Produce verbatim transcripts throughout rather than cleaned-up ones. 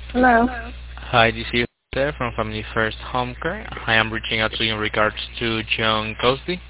Hello? Hi, this is Jose from Family First Home Care. I am reaching out to you in regards to John Cosby.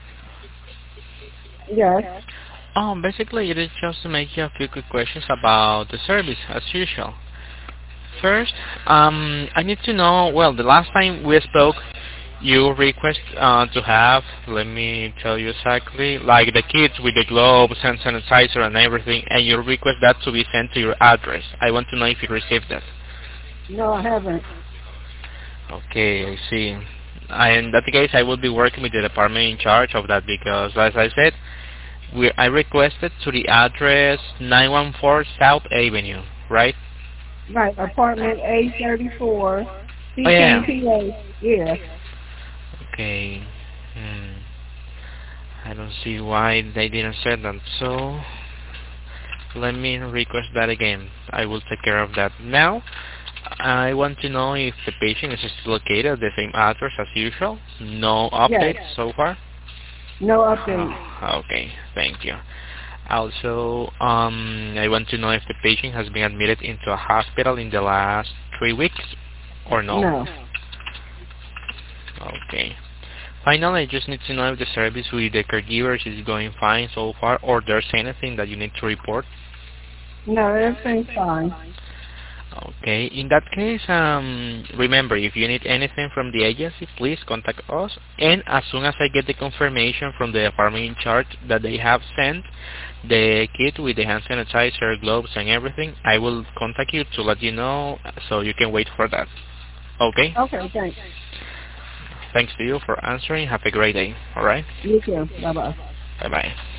Yes. Um, basically, it is just to make you a few quick questions about the service, as usual. First, um, I need to know, well, the last time we spoke, you request uh, to have, let me tell you exactly, like the kits with the gloves and sanitizer and everything, and you request that to be sent to your address. I want to know if you received that. No, I haven't. Okay, I see. I, in that case, I will be working with the department in charge of that because, as I said, we, I requested to the address nine one four South Avenue, right? Right, apartment A thirty-four, Oh Seaton, yeah. P A. Yeah. Okay. Hmm. I don't see why they didn't say that. So let me request that again. I will take care of that now. I want to know if the patient is still located at the same address as usual. No Yes. updates so far. No update. Ah, okay, thank you. Also, um, I want to know if the patient has been admitted into a hospital in the last three weeks or no. No. Okay. Finally, I just need to know if the service with the caregivers is going fine so far or there's anything that you need to report. No, everything's fine. Okay, in that case, um, remember, if you need anything from the agency, please contact us. And as soon as I get the confirmation from the department in charge that they have sent the kit with the hand sanitizer, gloves, and everything, I will contact you to let you know so you can wait for that. Okay? Okay, thanks. Thanks to you for answering. Have a great day. All right? You too. Bye-bye. Bye-bye.